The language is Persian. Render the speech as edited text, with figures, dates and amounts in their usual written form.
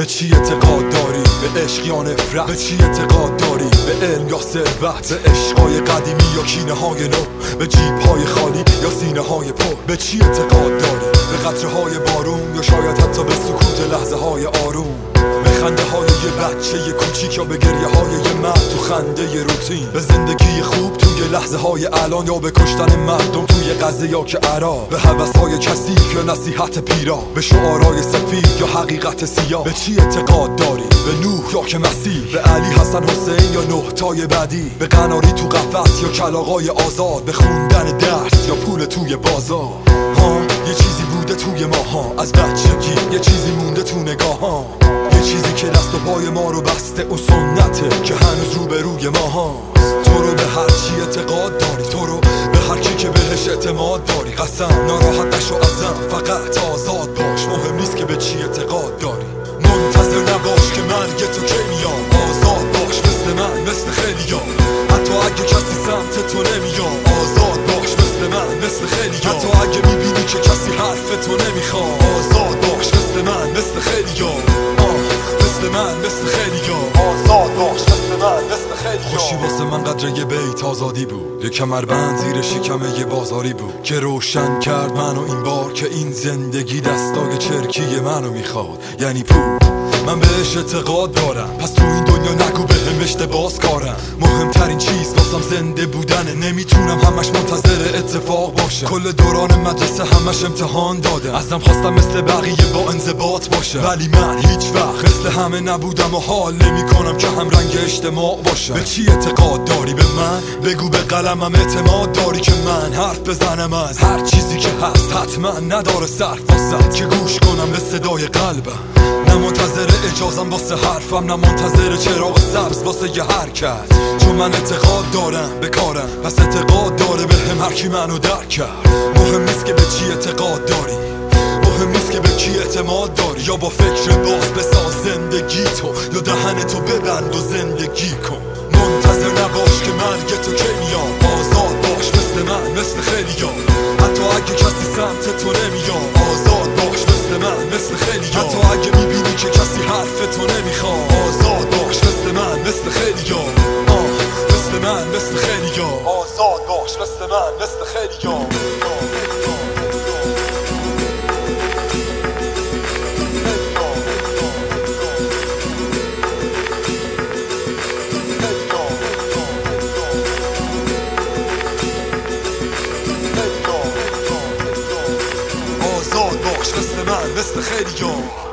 به چی اعتقاد داری؟ به عشق یا نفرت؟ به چی اعتقاد داری؟ به علم یا ثروت؟ به عشقای قدیمی یا کینه های نو؟ به جیب های خالی یا سینه های پر؟ به چی اعتقاد داری؟ به قطره های بارون یا شاید حتی به سکوت لحظه های آروم؟ به خنده های یه بچه یه کوچیک یا به گریه های یه مرد تو خنده یه روتین؟ به زندگی خوب توی لحظه های الان یا به کشتن مردم توی غزه یا که عراق؟ به هوس های کثیف یا نصیحت پیرا؟ به شعارهای سفید یا حقیقت سیاه؟ به چی اعتقاد داری؟ به نوح یا که مسیح؟ به علی حسن حسین یا نه تای بعدی؟ به قناری تو قفس یا کلاغای آزاد؟ به خوندن درس یا پول توی بازار؟ یه چیزی بوده توی ماها از بچگی، یه چیزی مونده تو نگاهان، یه چیزی که دست و پای ما رو بسته و سنته که هنوز رو به روی ما هاست. تو رو به هر چی اعتقاد داری، تو رو به هر کی که بهش اعتماد داری. قسم ناراحت نشو ازم، فقط آزاد باش، مهم نیست که به چی اعتقاد داری. منتظر نباش که مرگ تو کی میام، آزاد باش مثل من مثل خیلیا. حتی اگه کسی سمت تو نمیاد، آزاد باش مثل من مثل خیلیا. حتی اگه میبینی که کسی حرف تو نمیخواد، آزاد باش مثل من مثل خیلیا. مثل من مثل خیلیا، آزاد باش مثل من مثل خیلیا. خوشی واسه من قدر یه بیت آزادی بود، یه کمربند زیر شکم یه بازاری بود که روشن کرد منو این بار که این زندگی دستای چرکی منو میخواد، یعنی پول. من بهش اعتقاد دارم، پس تو این دنیا نگو بهم اشتباس کارم. مهمترین چیز واسم زنده بودنه، نمیتونم همش منتظر اتفاق باشم. کل دوران مدرسه همش امتحان دادم، ازم خواستم مثل بقیه با انضباط باشم، ولی من هیچ وقت مثل همه نبودم و حال نمیکنم که هم رنگ اجتماع باشم. به چی اعتقاد داری؟ به من بگو. به قلمم اعتماد داری که من حرف بزنم از هر چیزی که هست؟ حتما نداره صرف واسه که گوش کنم به صدای قلبم. نه منتظر اجازم واسه حرفم، نه منتظر چراغ سبز واسه یه حرکت. چون من اعتقاد دارم به کارم، پس اعتقاد داره به هم هر کی منو درک کرد. مهم نیست که به چی اعتقاد داری، مهم نیست که به کی اعتماد داری. یا با فکر باز بساز زندگی تو، یا دهنتو ببند و زندگی کن. منتظر نباش که مرگ تو کی میاد، آزاد باش مثل من مثل خیلیا. حتی اگه کسی سمت تو نمیاد، آزاد باش مثل من مثل خیلیا. حتی اگه میبینی که کسی حرف تو نمیخواد، آزاد باش مثل من مثل خیلیا. مثل من مثل خیلیا، آزاد باش مثل من مثل خیلیا. مثل من مثل خیلیا.